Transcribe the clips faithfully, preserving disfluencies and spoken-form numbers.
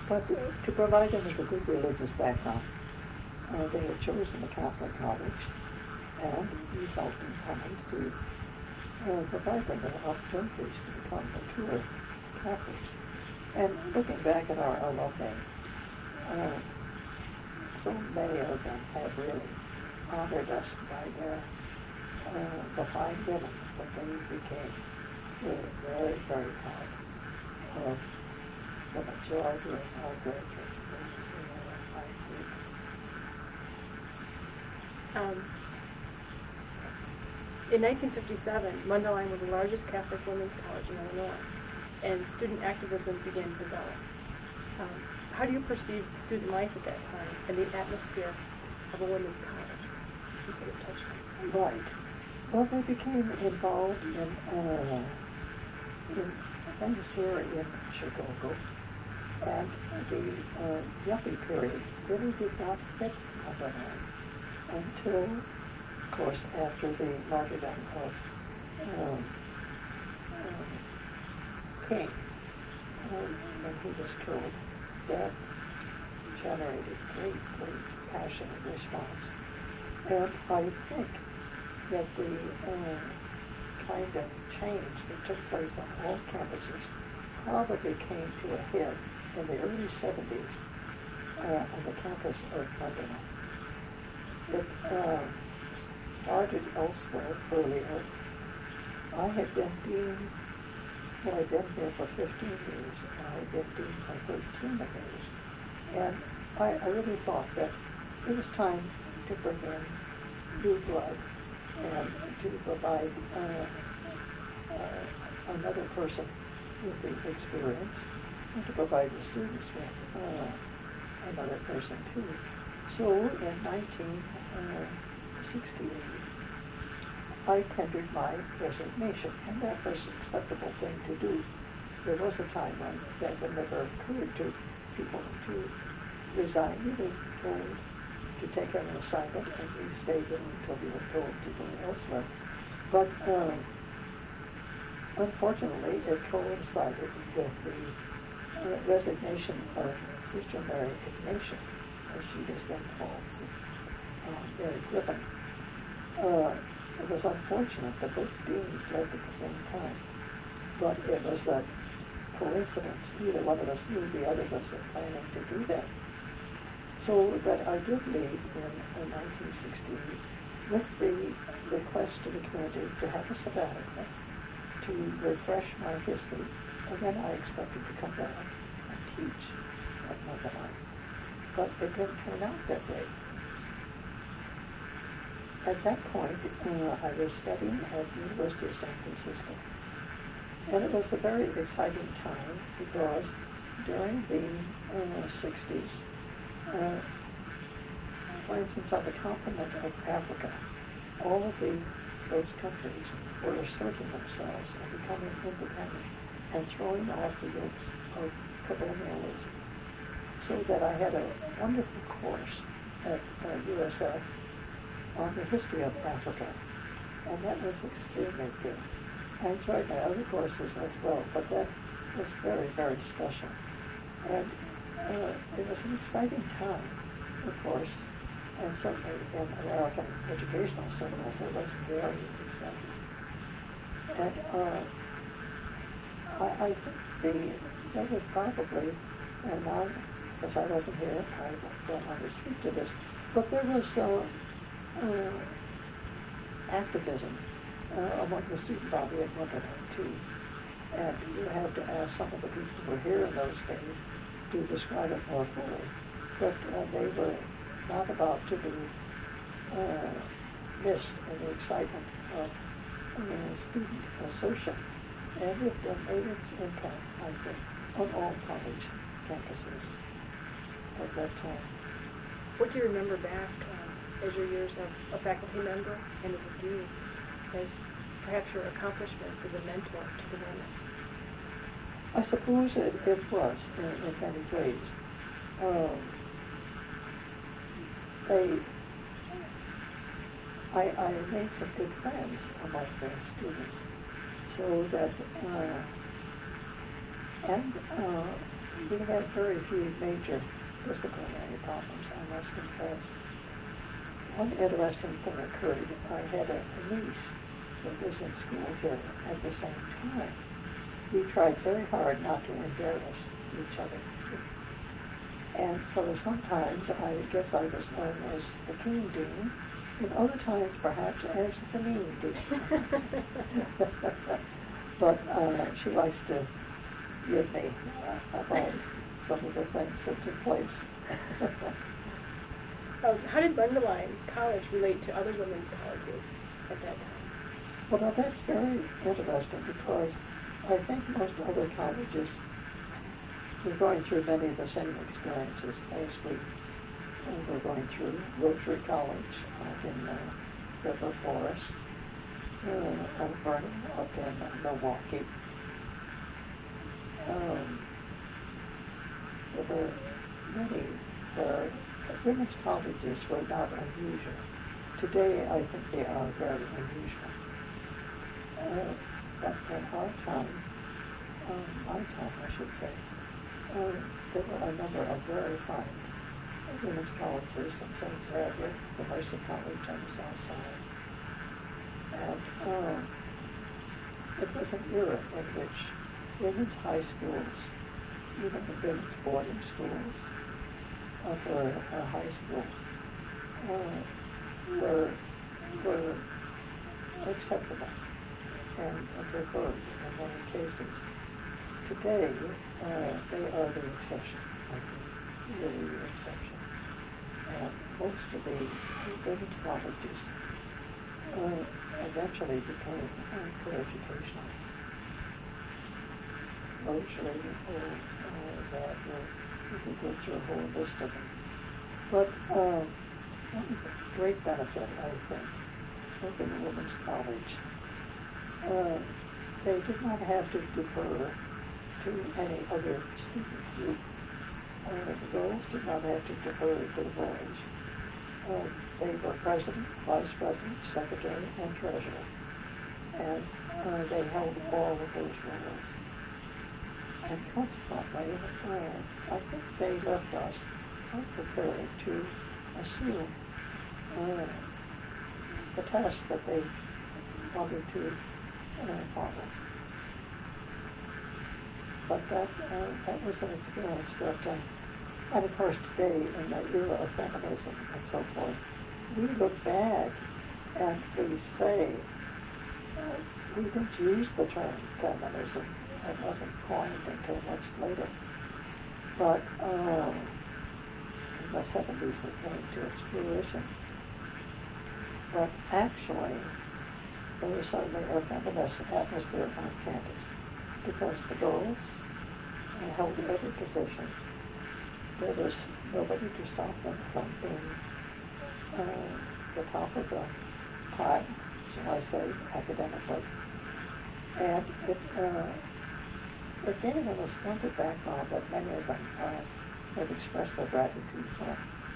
but uh, to provide them with a good religious background, uh, they had chosen a Catholic college, and we felt inclined to uh, provide them with opportunities to become mature Catholics. And looking back at our alumni, uh, so many of them have really honored us by their uh, the fine women that they became. We're very, very proud of the majority of our graduates. They were a fine group. Um, in nineteen fifty-seven, Mundelein was the largest Catholic women's college in Illinois, and student activism began to develop. Um, how do you perceive student life at that time and the atmosphere of a women's college? You sort of touched on it. Right. Well, they became involved in uh, in things here in Chicago, and the uh, yuppie period really did not hit Mundelein until, of course, after the martyrdom of um, um, King, uh, when he was killed. That generated great, great passion and response. And I think that the uh, kind of change that took place on all campuses probably came to a head in the early seventies uh, on the campus of Mundelein. It uh, started elsewhere earlier. I had been dean, well, I'd been here for fifteen years, and I had been dean for thirteen years. And I, I really thought that it was time to bring in new blood and to provide uh, uh, another person with the experience, and to provide the students with uh, another person too. So in nineteen sixty-eight, I tendered my resignation, and that was an acceptable thing to do. There was a time when that would never occurred to people to resign. You were told to take an assignment, and you stayed in until you were told to go elsewhere. But um, unfortunately, it coincided with the uh, resignation of Sister Mary Ignatian, as she was then called, uh, Mary Griffin. Uh, it was unfortunate that both deans left at the same time, but it was a coincidence. Neither one of us knew the other was planning to do that. So that I did leave in, in nineteen sixty-eight with the request to the community to have a sabbatical, to refresh my history, and then I expected to come down and teach at Mundelein. But it didn't turn out that way. At that point, uh, I was studying at the University of San Francisco. And it was a very exciting time because during the uh, sixties, uh, for instance, on the continent of Africa, all of the, those countries were asserting themselves and becoming independent and throwing off the yokes of colonialism. So that I had a wonderful course at uh, U S F on the history of Africa, and that was extremely good. I enjoyed my other courses as well, but that was very, very special. And uh, it was an exciting time, of course, and certainly in American educational circles it was very exciting. And uh, I, I think the, there was probably, and now, because I wasn't here, I don't want to speak to this, but there was uh, uh, activism uh, among the student body at Mundelein too. And you have to ask some of the people who were here in those days to describe it more fully. But uh, they were not about to be uh, missed in the excitement of uh, student assertion. And it uh, made its impact, I think, on all college campuses at that time. What do you remember back um, as your years of a faculty member and as a dean, as perhaps your accomplishments as a mentor to the women? I suppose it, it was in, in many ways. Um, they, I, I made some good friends among the students, so that, uh, and uh, we had very few major disciplinary problems, I must confess. One interesting thing occurred. I had a, a niece that was in school here at the same time. We tried very hard not to embarrass each other. And so sometimes I guess I was known as the King Dean, and other times perhaps as the Mean Dean. But uh, she likes to with me uh, about some of the things that took place. um, how did Mundelein College relate to other women's colleges at that time? Well, now that's very interesting because I think most other colleges were going through many of the same experiences as we uh, were going through. Rosary College out in uh, River Forest, uh, out Vernon up in uh, Milwaukee. Um, there were many where women's colleges were not unusual. Today, I think they are very unusual. Uh, but in our time, um, my time, I should say, uh, there were a number of very fine women's colleges in Saint Xavier, the Mercy College on the south side. And uh, it was an era in which women's high schools, even the women's boarding schools uh, for uh, high school, uh, were, were acceptable and preferred in many cases. Today, uh, they are the exception, I think, really the exception. And most of the women's colleges uh, eventually became uh, coeducational. Rosary, or uh, that, or you could go through a whole list of them. But uh, one great benefit, I think, of the women's college, uh, they did not have to defer to any other student group. Uh, the girls did not have to defer to the boys. Uh, they were president, vice president, secretary, and treasurer. And uh, they held all of those roles. And consequently, uh, I think they left us quite prepared to assume uh, the task that they wanted to uh, follow. But that, uh, that was an experience that, uh, and of course today in the era of feminism and so forth, we look back and we say, uh, we didn't use the term feminism. It wasn't coined until much later. But uh, in the seventies it came to its fruition. But actually, there was certainly a feminist atmosphere on campus because the girls uh, held every position. There was nobody to stop them from being uh, the top of the pile, shall I say, academically. And it, uh, it gave them a splendid background that many of them uh, have expressed their gratitude for.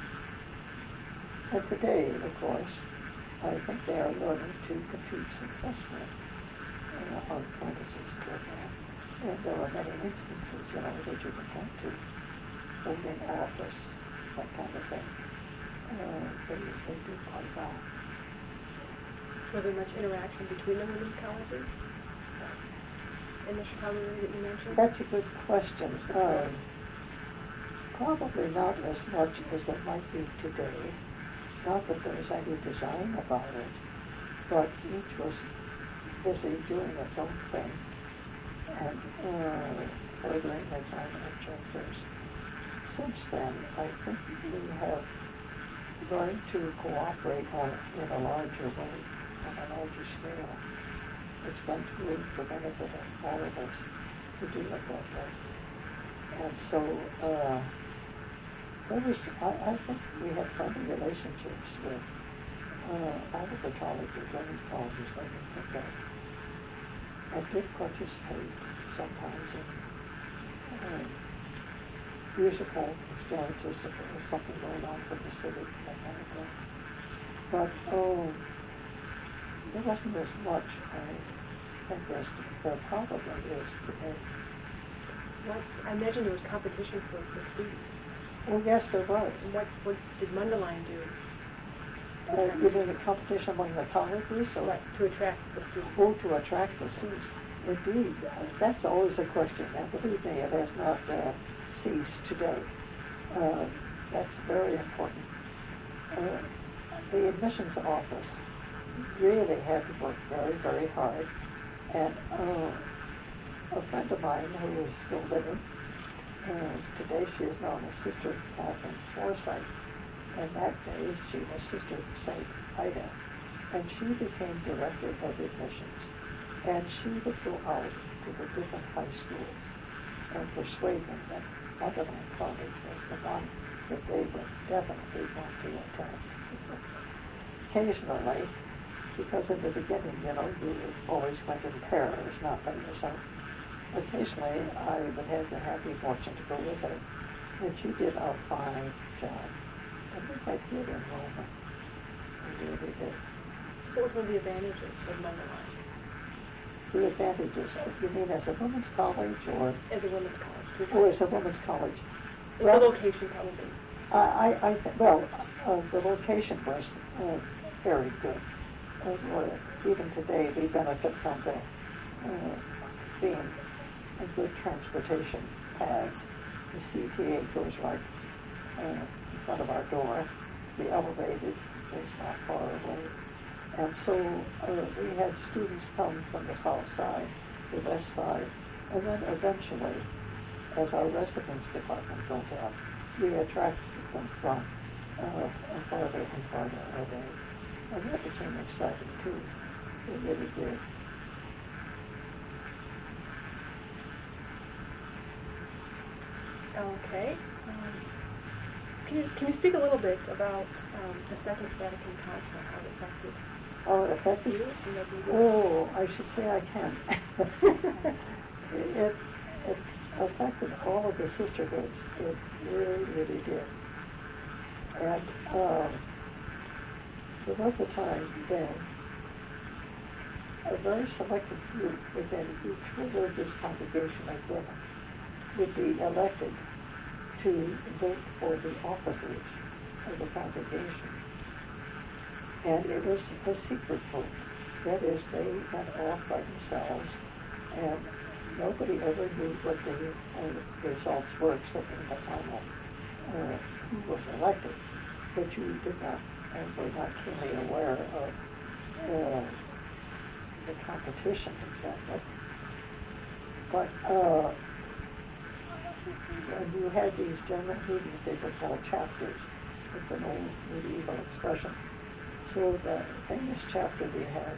And today, of course, I think they are learning to compete successfully uh, on campuses. And, and there are many instances, you know, that you can point to, holding office, that kind of thing. Uh, they, they do quite well. Was there much interaction between the women's colleges in the Chicago area that you mentioned? That's a good question. Um, probably not as much as there might be today. Not that there was any design about it, but each was busy doing its own thing and uh, furthering its own objectives. Since then, I think we have learned to cooperate on, in a larger way, on a larger scale. It's been to the benefit of all of us to do it that way. And so, uh, there was, I, I think we had friendly relationships with uh, all of the colleges, women's colleges I can think of. I did participate sometimes in uh, musical experiences, if there was something going on for the city, that kind of thing. But uh, there wasn't as much, I think, as there probably is today. what, I imagine there was competition for the students. Well, yes, there And was. what, what did Mundelein do? Uh, you mean a competition among the colleges? Or? Right, to attract the students. Oh, to attract the students. Indeed, uh, that's always a question, and believe me, it has not uh, ceased today. Uh, that's very important. Uh, the admissions office really had to work very, very hard, and uh, a friend of mine who is still living, uh, today she is known as Sister Catherine Forsythe, and that day she was Sister Saint Ida, and she became director of admissions. And she would go out to the different high schools and persuade them that Mundelein College was the one that they would definitely want to attend. Occasionally, because in the beginning, you know, you always went in pairs, not by yourself. Occasionally, I would have the happy fortune to go with her, and she did a fine job. And we had good enrollment. We really did. What was one of the advantages of Mundelein? The advantages, you mean as a women's college or? As a women's college. Or as a women's college? The Well, location probably. I, I, I th- well, uh, the location was uh, very good. Uh, we're- even today, we benefit from the uh, being a good transportation paths. The C T A goes right uh, in front of our door. The elevated is not far away. And so uh, we had students come from the south side, the west side, and then eventually, as our residence department built up, we attracted them from uh, farther and farther away. And that became exciting too. It really did. Okay. Um, can you can you speak a little bit about um, the Second Vatican Council, how it affected Oh, it affected? you? You know, the- Oh, I should say I can. it, it affected all of the sisterhoods. It really, really did. And um, there was a time when a very selected group within each religious congregation of women would be elected to vote for the officers of the congregation. And it was a secret vote. That is, they went off by themselves, and nobody ever knew what the uh, results were, except in the final uh, who was elected. But you did not, and were not keenly aware of uh, the competition exactly. But uh, when you had these general meetings, they were called chapters. It's an old medieval expression. So the famous chapter we had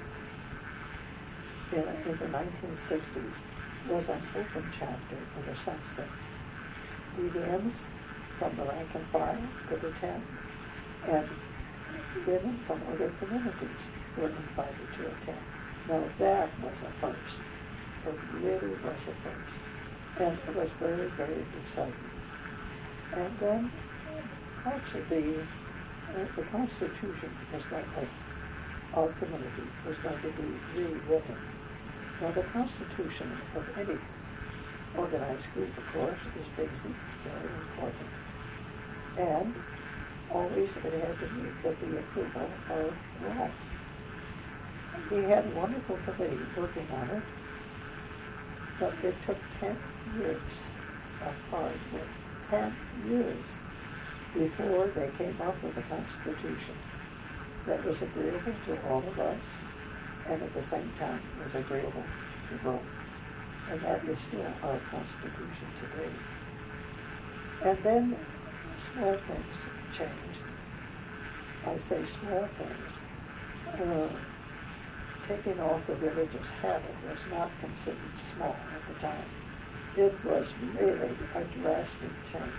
in, in the nineteen sixties was an open chapter in the sense that deviants from the rank and file could attend, and women from other communities were invited to attend. Now that was a first. It really was a first. And it was very, very exciting. And then parts of the Uh, the Constitution was going to, our community was going to be rewritten. Now, the Constitution of any organized group, of course, is basic, very important. And always it had to meet with the approval of Rome. We had a wonderful committee working on it, but it took ten years of hard work, ten years. Before they came up with a constitution that was agreeable to all of us, and at the same time was agreeable to Rome. And that is still our constitution today. And then small things changed. I say small things. Uh, taking off the religious habit was not considered small at the time. It was really a drastic change.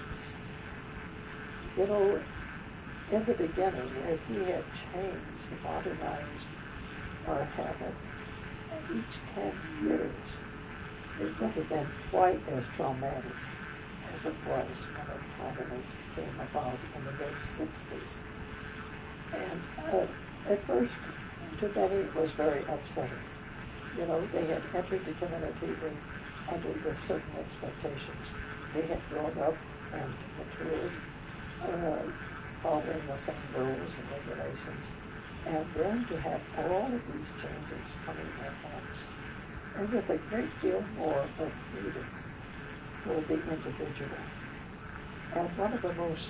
You know, in the beginning, if we had changed, modernized our habit, each ten years, it would have been quite as traumatic as it was when it finally came about in the mid sixties. And uh, at first, to many, it was very upsetting. You know, they had entered the community, they under with certain expectations. They had grown up and matured, uh, following the same rules and regulations, and then to have all of these changes coming at once, and with a great deal more of freedom for the individual. And one of the most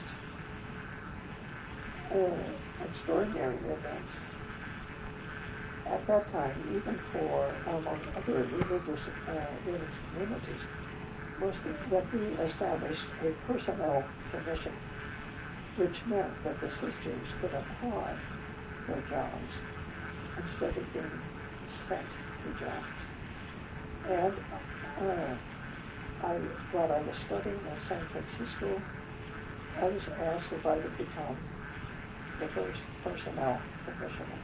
uh, extraordinary events at that time, even for among other religious uh, women's communities, was that, that we established a personnel commission, which meant that the sisters could apply for jobs instead of being sent to jobs. And uh, I, while I was studying in San Francisco, I was asked if I would become the first personnel commissioner.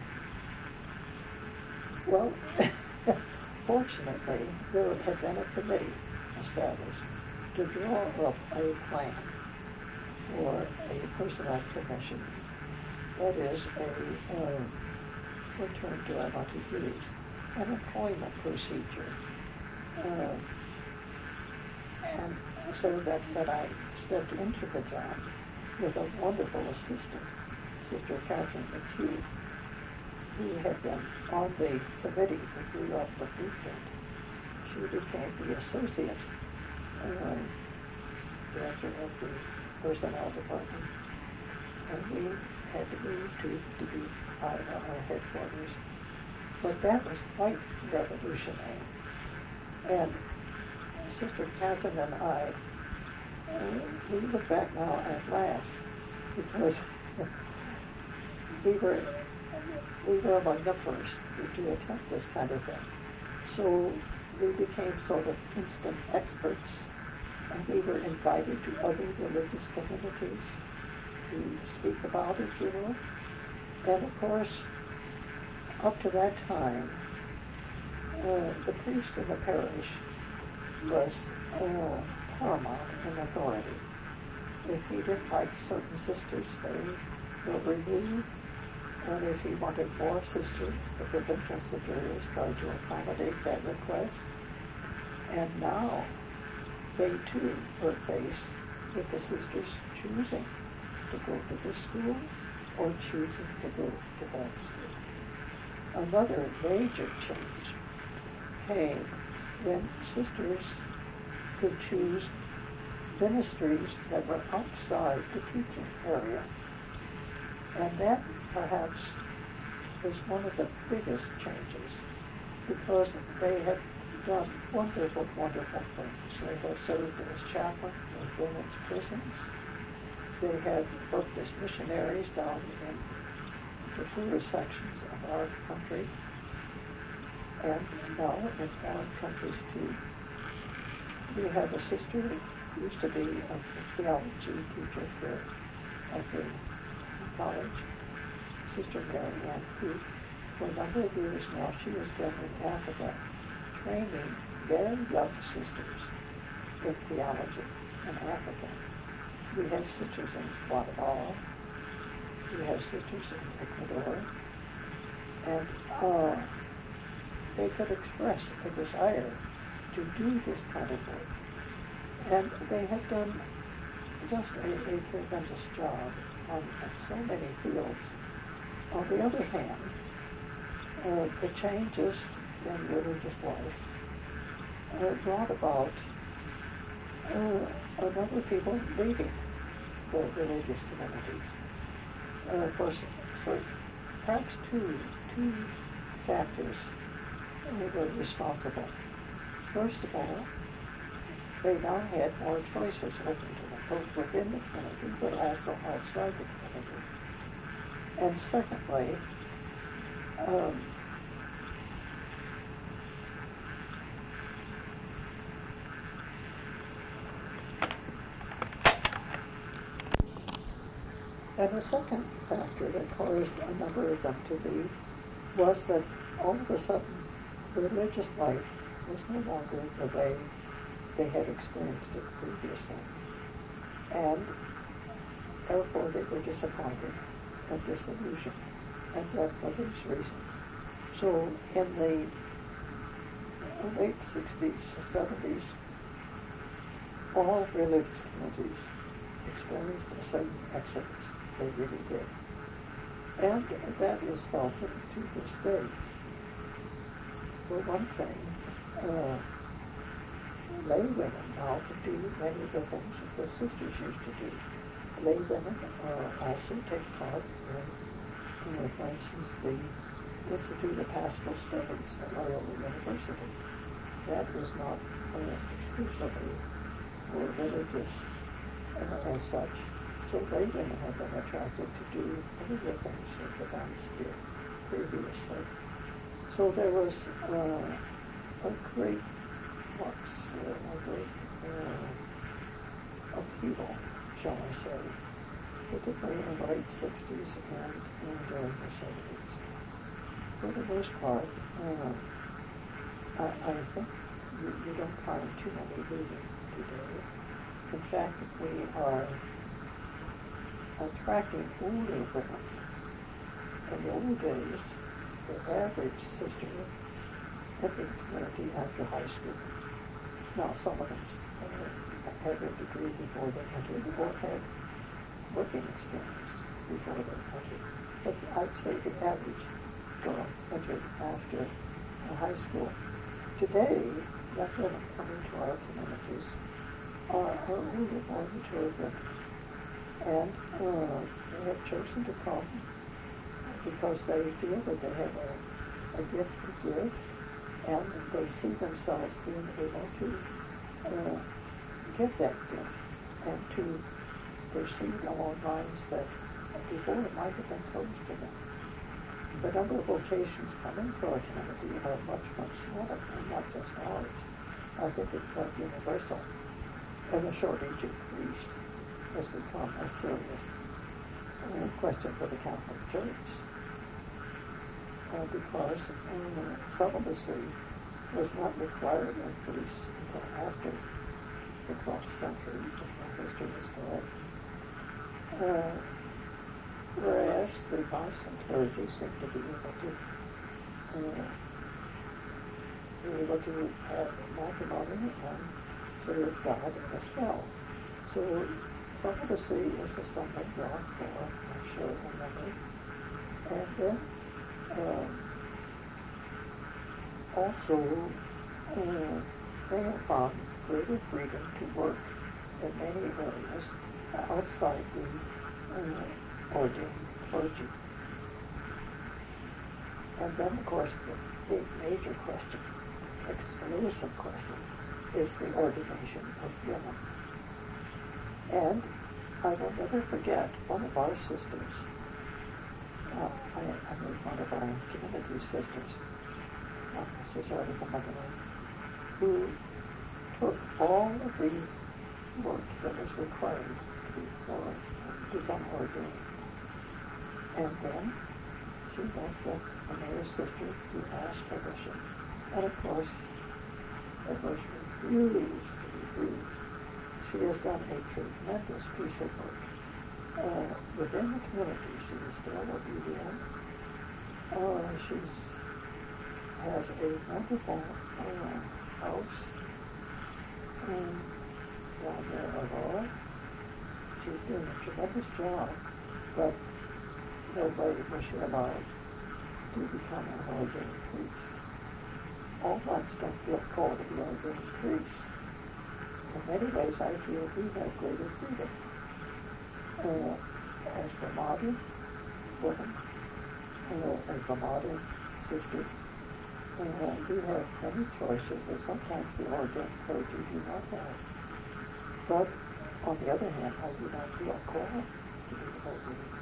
Well, fortunately, there had been a committee established to draw up a plan for a personnel commission. That is a, uh, what term do I want to use? An employment procedure. Uh, and so that, that I stepped into the job with a wonderful assistant, Sister Catherine McHugh, who had been on the committee that grew up the blueprint. She became the associate uh, director of the personnel department, and we had to move to, to be out of our headquarters. But that was quite revolutionary. And Sister Catherine and I, uh, we look back now and laugh, because we were we were among the first to, to attempt this kind of thing. So we became sort of instant experts, and we were invited to other religious communities to speak about it, you know. And of course, up to that time, uh, the priest in the parish was uh, paramount in authority. If he didn't like certain sisters, they were removed. And if he wanted more sisters, the provincial superiors tried to accommodate that request. And now they too were faced with the sisters choosing to go to this school or choosing to go to that school. Another major change came when sisters could choose ministries that were outside the teaching area. And that perhaps was one of the biggest changes, because they had done wonderful, wonderful things. They had served as chaplains in women's prisons. They had worked as missionaries down in the poorer sections of our country, and now in foreign countries too. We have a sister who used to be a theology teacher here at the college, Sister Mary Ann, who for a number of years now she has been in Africa training their young sisters in theology in Africa. We have sisters in Guatemala, we have sisters in Ecuador, and uh, they could express a desire to do this kind of work. And they have done just a, a tremendous job on, on so many fields. On the other hand, uh, the changes in religious life uh, brought about uh, a number of people leaving the religious communities. Uh, for so perhaps two two factors were responsible. First of all, they now had more choices open to them, both within the community but also outside the community. And secondly, um, and the second factor that caused a number of them to leave was that all of a sudden religious life was no longer the way they had experienced it previously. And therefore they were disappointed and disillusioned and left for these reasons. So in the late sixties, seventies, all religious communities experienced a certain exodus. They really did. And that is felt to this day. For one thing, uh, lay women now can do many of the things that the sisters used to do. Lay women uh, also take part in, you know, for instance, the Institute of Pastoral Studies at Loyola University. That is not uh, exclusively for religious uh, as such. So lay women have been attracted to do any of the things that the nuns did previously. So there was uh, a great flux, uh, a great uh, upheaval, shall I say, particularly in the late sixties and, and during the seventies. For the most part, uh, I, I think you, you don't find too many leaving today. In fact, we are attracting older women. In the old days, the average sister entered the community after high school. Now, some of them uh, had their degree before they entered or had working experience before they entered. But I'd say the average girl entered after uh, high school. Today, young women coming to our communities are, are older, more mature women. And uh, they have chosen to come because they feel that they have a, a gift to give, and they see themselves being able to uh, give that gift and to proceed along lines that before it might have been closed to them. The number of vocations coming to our community are much, much smaller, and not just ours. I think it's quite universal. And the shortage of priests has become a serious uh, question for the Catholic Church. Uh, because uh, celibacy was not required of priests until after the twelfth century, if my history is correct. Uh, whereas the Protestant clergy seem to be able to uh, be able to have matrimony and serve God as well. So celibacy is a stumbling block for, I'm sure, a number. And then uh, also uh, they have found greater freedom to work in many areas outside the uh, ordained clergy. And then, of course, the big major question, explosive question, is the ordination of women. And I will never forget one of our sisters, uh, I, I mean one of our community sisters, uh, Sister Erica Magdalene, who took all of the work that was required before become ordained. And then she went with another sister to ask permission. And of course, it was refused, refused. She has done a tremendous piece of work. Uh, within the community, she is still a B D M. Uh, she's has a wonderful uh, house um, down there in Aurora. She's doing a tremendous job, but no way was she allowed to become an ordained priest. All nuns don't feel called to be ordained priests. In many ways, I feel we have greater freedom. Uh, as the modern woman, uh, as the modern sister, uh, we have many choices that sometimes the ordained clergy do not have. But on the other hand, I do not feel called to be ordained.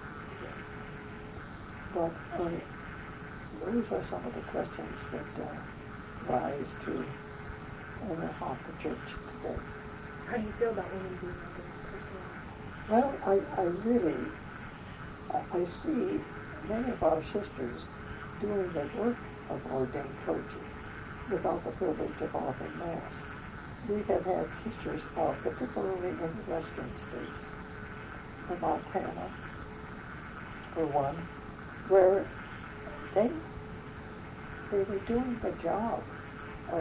But uh, those are some of the questions that uh, rise to uh, haunt the church today. How do you feel about women being ordained personally? Well, I, I really, I, I see many of our sisters doing the work of ordained clergy without the privilege of offering Mass. We have had sisters, uh, particularly in the western states, in Montana, for one, where they, they were doing the job of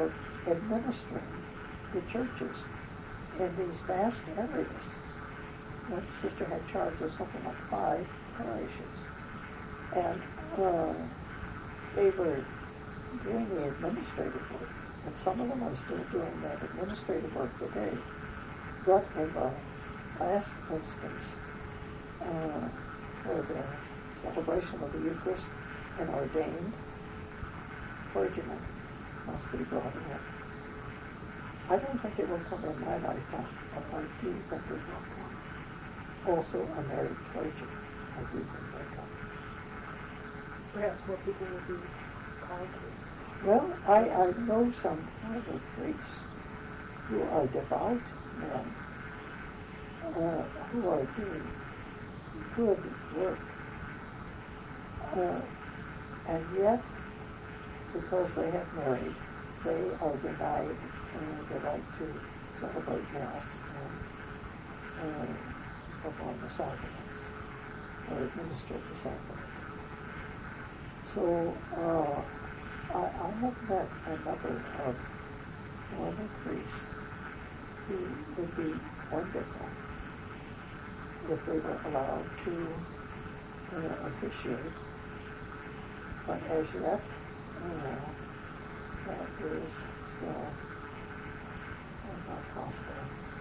administering the churches in these vast areas. My sister had charge of something like five parishes, and uh, they were doing the administrative work, and some of them are still doing that administrative work today. But in the last instance, uh, for the celebration of the Eucharist, an ordained clergyman must be brought in. I don't think it will come in my lifetime, but I do think it will come. Also, a married clergy, I do think will come. Perhaps more people will be called to. Well, I, I know some former priests who are devout men, uh, who are doing good work, uh, and yet, because they have married, they are denied uh, the right to celebrate Mass and uh, perform the sacraments, or administer the sacraments. So, uh, I, I have met a number of former priests who would be wonderful if they were allowed to uh, officiate, but as yet, uh, that is still uh, not possible.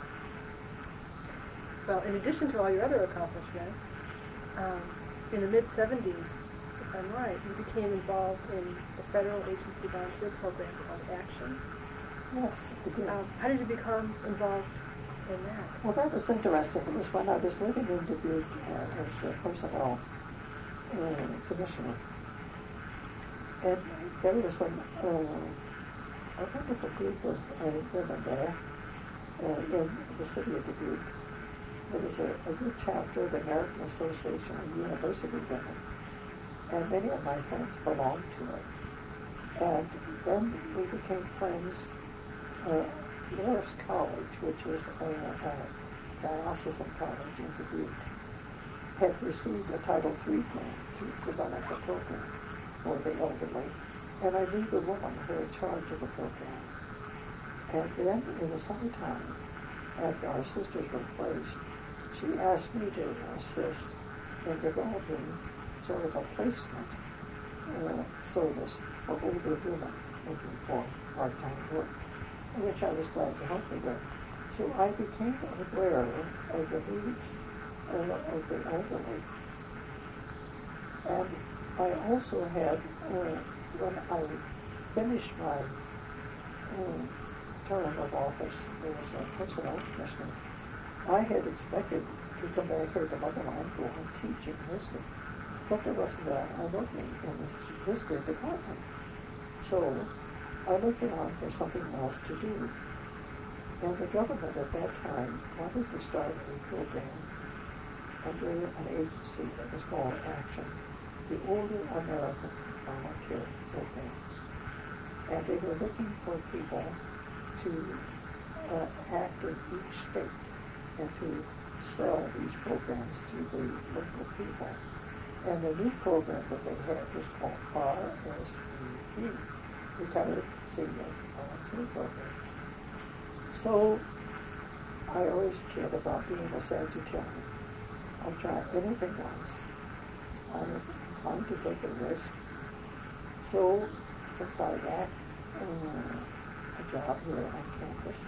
Well, in addition to all your other accomplishments, um, in the mid seventies, if I'm right, you became involved in the federal agency volunteer program called Action. Yes, I did. Um, how did you become involved in that? Well, that was interesting. It was when I was living in Dubuque uh, as a personnel uh, commissioner. And there was some, uh, a wonderful group of uh, women there uh, in the city of Dubuque. There was a, a good chapter of the American Association of University Women, and many of my friends belonged to it. And then we became friends. Uh, Loras College, which was a, a diocesan college in Dubuque, had received a Title three grant to develop a program for the elderly, and I knew the woman who had charge of the program. And then in the summertime, after our sisters were placed, she asked me to assist in developing sort of a placement uh, service for older women looking for part-time work, which I was glad to help her with. So I became aware of the needs uh, of the elderly. And I also had, uh, when I finished my uh, term of office as a personnel commissioner, I had expected to come back here to Motherland, go on teaching history, but there wasn't a, an opening in the history department. So I looked around for something else to do. And the government at that time wanted to start a program under an agency that was called Action, the Older American Volunteer Programs. And they were looking for people to uh, act in each state and to sell these programs to the local people. And the new program that they had was called R S V P, Retired Senior Volunteer Program. So I always cared about being a Sagittarian. I'll try anything once. I'm inclined to take a risk. So since I lacked uh, a job here on campus,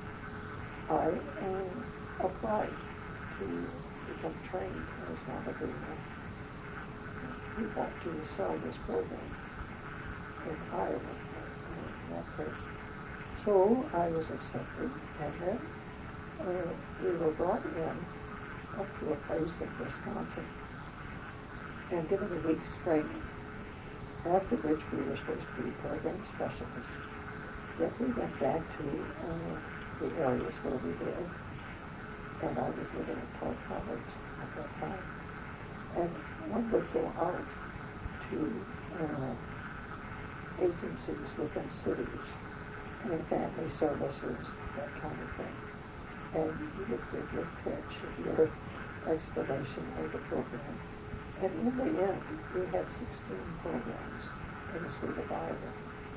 I uh, applied to become trained as one of the uh, people to sell this program in Iowa, in that case. So I was accepted, and then uh, we were brought in up to a place in Wisconsin and given a week's training, after which we were supposed to be program specialists. Then we went back to uh, the areas where we lived, and I was living in Clark College at that time. And one would go out to uh, agencies within cities, and family services, that kind of thing. And you would give your pitch, your explanation of the program. And in the end, we had sixteen programs in the state of Iowa.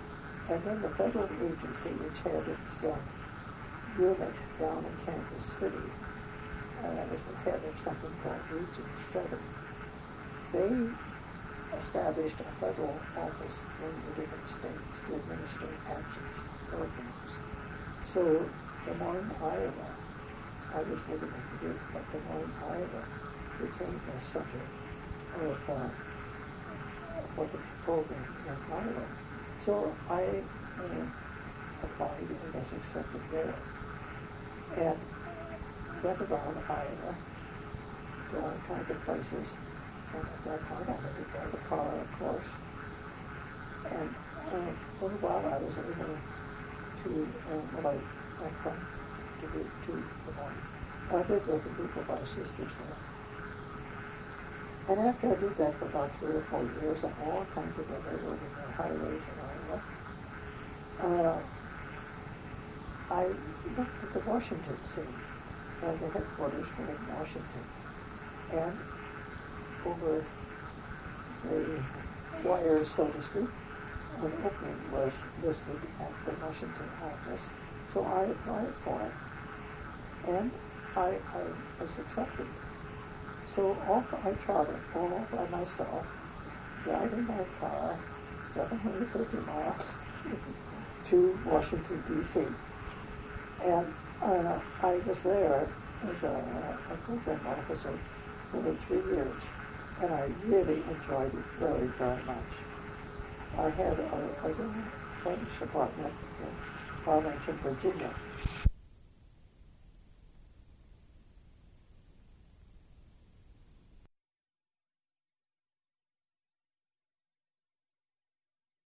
And then the federal agency, which had its uh, unit down in Kansas City, uh, that was the head of something called Region seven, they established a federal office in the different states to administer actions programs. So Des Moines, Iowa, I was living in Dubuque, but Des Moines, Iowa became the center of uh, for the program in Iowa. So I uh, applied and was accepted there. And went around Iowa to all kinds of places. And at that time I had to drive a car, of course. And uh, for a while I was able to, uh, well, I went from Dubuque to Des Moines. I lived with a group of our sisters there. And after I did that for about three or four years on all kinds of other urban highways in Iowa, uh, I looked at the Washington scene, and the headquarters were in Washington. And over the wires, so to speak, an opening was listed at the Washington office. So I applied for it, and I, I was accepted. So off I trotted all by myself, driving my car seven hundred fifty miles to Washington, D C And uh, I was there as a, a program officer for three years, and I really enjoyed it very, very much. I had a, a little French department in Farmington, Virginia,